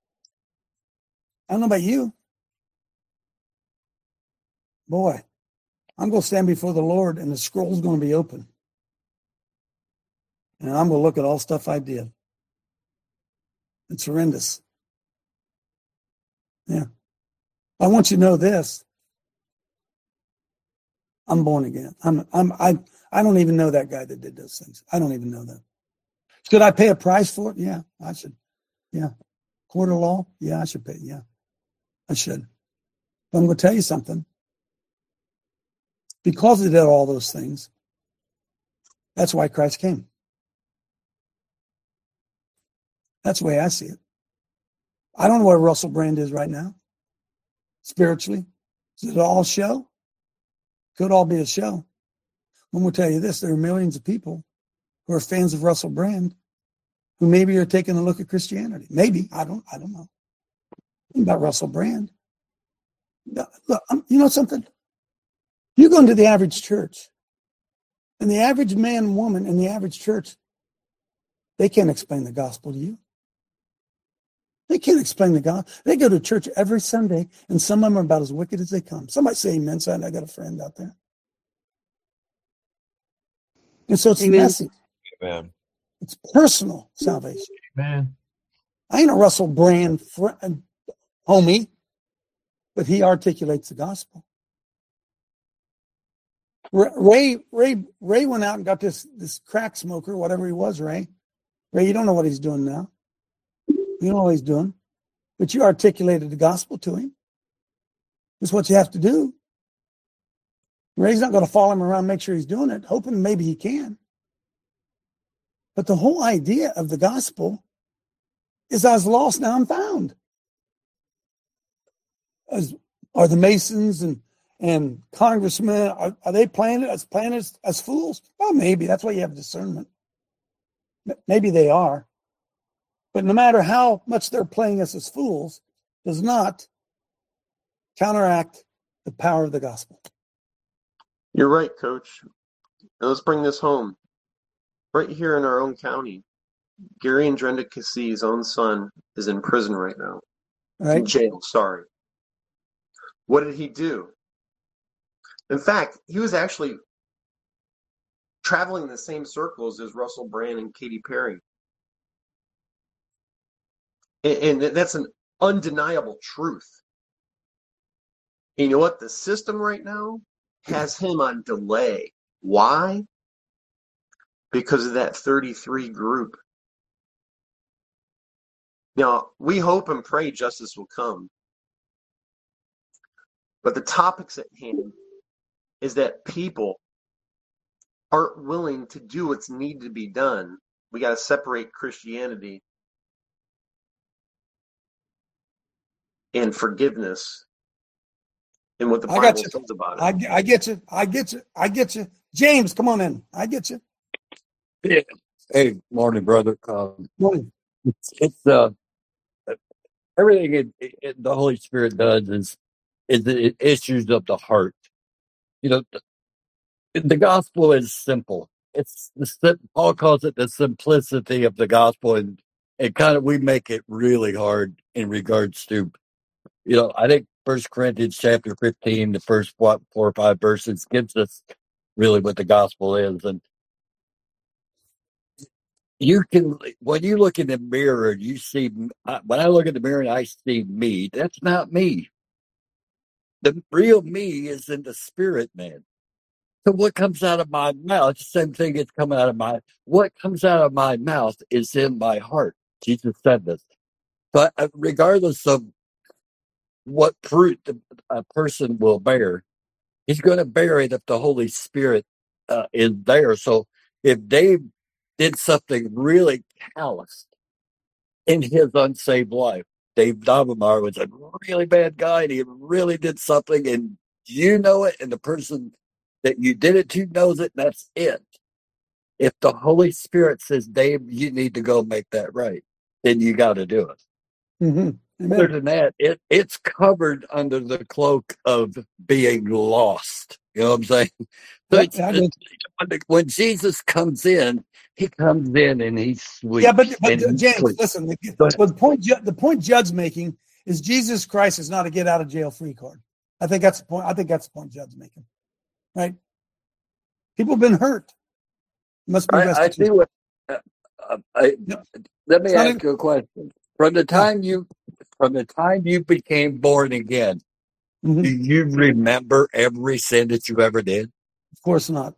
I don't know about you. Boy, I'm going to stand before the Lord and the scroll's going to be open. And I'm going to look at all stuff I did. It's horrendous. Yeah. I want you to know this. I'm born again. I don't even know that guy that did those things. I don't even know that. Should I pay a price for it? Yeah, I should. Yeah. Court of law? Yeah, I should pay. Yeah, I should. But I'm going to tell you something. Because he did all those things, that's why Christ came. That's the way I see it. I don't know where Russell Brand is right now. Spiritually. Is it all show? Could all be a show. I'm going to tell you this. There are millions of people who are fans of Russell Brand who maybe are taking a look at Christianity. Maybe. I don't know. About Russell Brand. Look, you know something? You go into the average church, and the average man and woman in the average church, they can't explain the gospel to you. They can't explain the gospel. They go to church every Sunday, and some of them are about as wicked as they come. Somebody say amen. So I got a friend out there. And so it's messy. Amen. It's personal salvation. Amen. I ain't a Russell Brand homie, but he articulates the gospel. Ray went out and got this crack smoker, whatever he was, Ray. Ray, you don't know what he's doing now. You don't know what he's doing. But you articulated the gospel to him. That's what you have to do. Ray's not going to follow him around and make sure he's doing it, hoping maybe he can. But the whole idea of the gospel is I was lost, now I'm found. Are the Masons and congressmen, are they playing it as fools? Well, maybe. That's why you have discernment. Maybe they are. But no matter how much they're playing us as fools, does not counteract the power of the gospel. You're right, Coach. Now let's bring this home. Right here in our own county, Gary and Drenda Cassie's own son is in prison right now. Right. In jail, sorry. What did he do? In fact, he was actually traveling in the same circles as Russell Brand and Katy Perry. And that's an undeniable truth. And you know what? The system right now has him on delay. Why? Because of that 33 group. Now, we hope and pray justice will come. But the topics at hand is that people aren't willing to do what's needed to be done. We got to separate Christianity and forgiveness and what the Bible says about it. I get you. James, come on in. I get you. Yeah. Hey, morning, brother. Morning. It's everything the Holy Spirit does is it issues of the heart. You know, the gospel is simple. Paul calls it the simplicity of the gospel, and we make it really hard in regards to, I think 1 Corinthians chapter 15, the first 4 or 5 verses gives us really what the gospel is. And when you look in the mirror, you see, when I look in the mirror and I see me, that's not me. The real me is in the spirit, man. So what comes out of my mouth, same thing is coming out of what comes out of my mouth is in my heart. Jesus said this. But regardless of what fruit a person will bear, he's going to bear it if the Holy Spirit is there. So if Dave did something really callous in his unsaved life, Dave Davamar was a really bad guy, and he really did something, and you know it, and the person that you did it to knows it, and that's it. If the Holy Spirit says, Dave, you need to go make that right, then you got to do it. Mm-hmm. Other than that, it's covered under the cloak of being lost. You know what I'm saying? So when Jesus comes in, he comes in and he's sweet. Yeah, but James, listen. The point Judd's making is Jesus Christ is not a get out of jail free card. I think that's the point. I think that's the point Judd's making. Right? People have been hurt. Must be I see what. Let me ask you a question. From the time you became born again, do you remember every sin that you ever did? Of course not.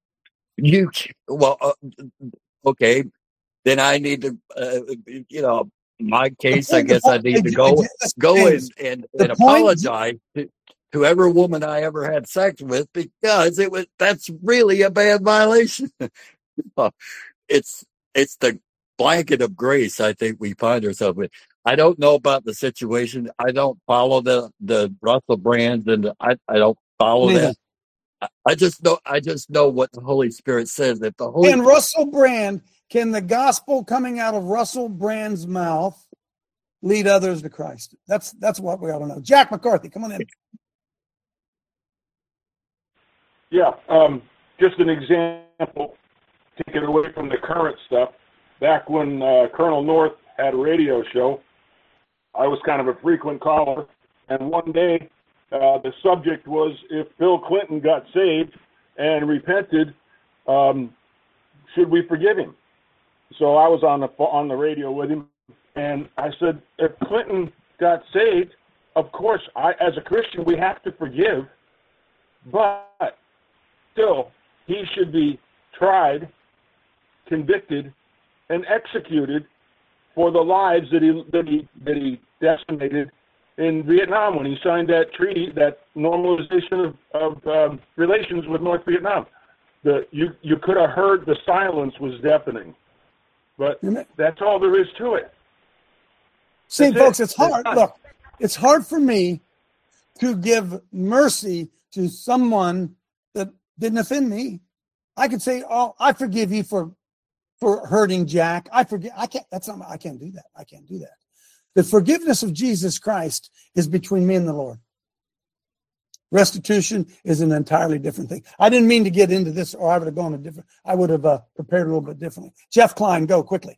Okay. Then I need to, in my case, I guess I need to go and apologize to every woman I ever had sex with, because that's really a bad violation. It's the blanket of grace I think we find ourselves with. I don't know about the situation. I don't follow the Russell Brands, and I don't follow that. I just know what the Holy Spirit says. That the Holy and Russell Brand, can the gospel coming out of Russell Brand's mouth lead others to Christ? That's what we ought to know. Jack McCarthy, come on in. Yeah, just an example, take it away from the current stuff. Back when Colonel North had a radio show, I was kind of a frequent caller, and one day the subject was, if Bill Clinton got saved and repented, should we forgive him? So I was on the radio with him, and I said, if Clinton got saved, of course, as a Christian, we have to forgive, but still, he should be tried, convicted, and executed for the lives that he decimated in Vietnam when he signed that treaty, that normalization of relations with North Vietnam. You could have heard the silence was deafening, but that's all there is to it. See, folks, it's hard. Look, it's hard for me to give mercy to someone that didn't offend me. I could say, "Oh, I forgive you for hurting Jack. I forgive." I can't. I can't do that. I can't do that. The forgiveness of Jesus Christ is between me and the Lord. Restitution is an entirely different thing. I didn't mean to get into this, or I would have gone a different. I would have prepared a little bit differently. Jeff Klein, go quickly.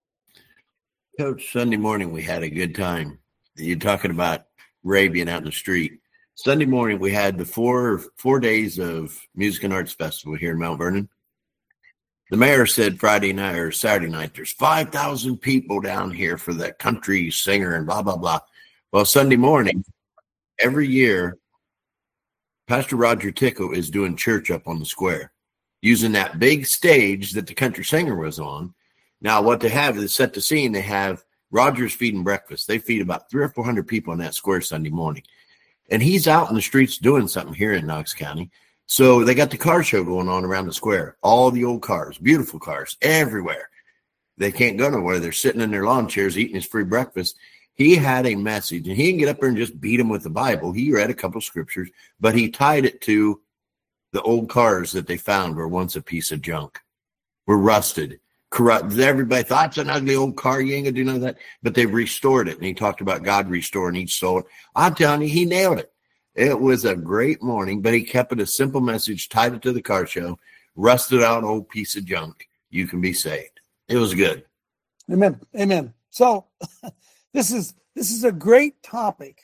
Coach, Sunday morning we had a good time. You're talking about Ray being out in the street. Sunday morning we had the four days of Music and Arts Festival here in Mount Vernon. The mayor said Friday night or Saturday night, there's 5,000 people down here for the country singer and blah, blah, blah. Well, Sunday morning, every year, Pastor Roger Tickle is doing church up on the square using that big stage that the country singer was on. Now, what they have is set the scene. They have Rogers feeding breakfast. They feed about 300 or 400 people in that square Sunday morning. And he's out in the streets doing something here in Knox County. So they got the car show going on around the square. All the old cars, beautiful cars, everywhere. They can't go nowhere. They're sitting in their lawn chairs eating his free breakfast. He had a message, and he didn't get up there and just beat him with the Bible. He read a couple of scriptures, but he tied it to the old cars that they found were once a piece of junk, were rusted, corrupt. Everybody thought it's an ugly old car. You ain't going to do none of that. But they've restored it, and he talked about God restoring each soul. I'm telling you, he nailed it. It was a great morning, but he kept it a simple message, tied it to the car show, rusted out old piece of junk. You can be saved. It was good. Amen. Amen. So this is a great topic.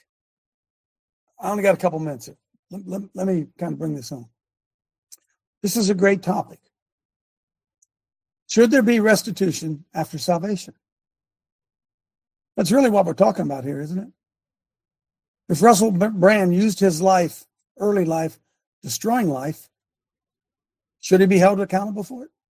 I only got a couple minutes here. Let me kind of bring this home. This is a great topic. Should there be restitution after salvation? That's really what we're talking about here, isn't it? If Russell Brand used his life, early life, destroying life, should he be held accountable for it?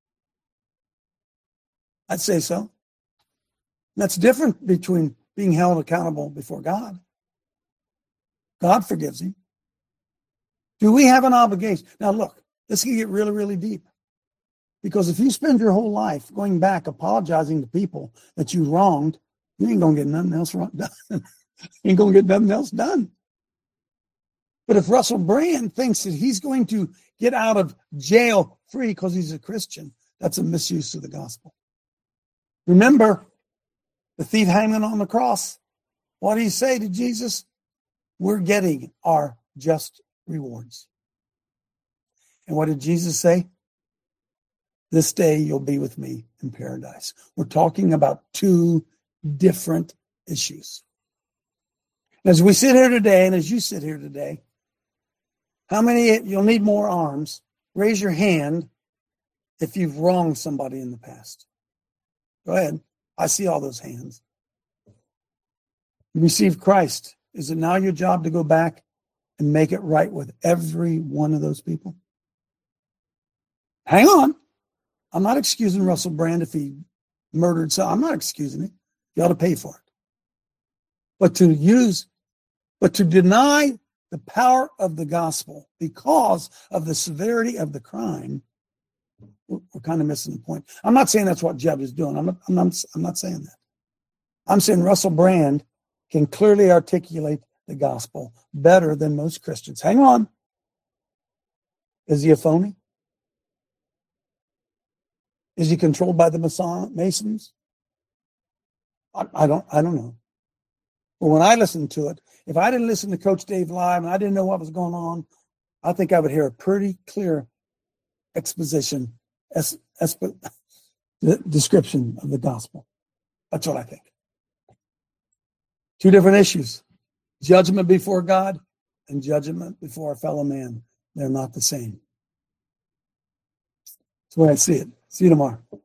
I'd say so. That's different between being held accountable before God. God forgives him. Do we have an obligation? Now look, this can get really, really deep. Because if you spend your whole life going back apologizing to people that you wronged, you ain't going to get nothing else done. Ain't going to get nothing else done. But if Russell Brand thinks that he's going to get out of jail free because he's a Christian, that's a misuse of the gospel. Remember, the thief hanging on the cross, what did he say to Jesus? We're getting our just rewards. And what did Jesus say? This day you'll be with me in paradise. We're talking about two different issues. As we sit here today, and as you sit here today, how many, you'll need more arms. Raise your hand if you've wronged somebody in the past. Go ahead. I see all those hands. You received Christ. Is it now your job to go back and make it right with every one of those people? Hang on. I'm not excusing Russell Brand if he murdered someone. I'm not excusing it. You ought to pay for it. But to deny the power of the gospel because of the severity of the crime, we're kind of missing the point. I'm not saying that's what Jeb is doing. I'm not saying that. I'm saying Russell Brand can clearly articulate the gospel better than most Christians. Hang on. Is he a phony? Is he controlled by the Masons? I don't know. But when I listened to it, if I didn't listen to Coach Dave live and I didn't know what was going on, I think I would hear a pretty clear exposition, description of the gospel. That's what I think. Two different issues. Judgment before God and judgment before a fellow man. They're not the same. That's the way I see it. See you tomorrow.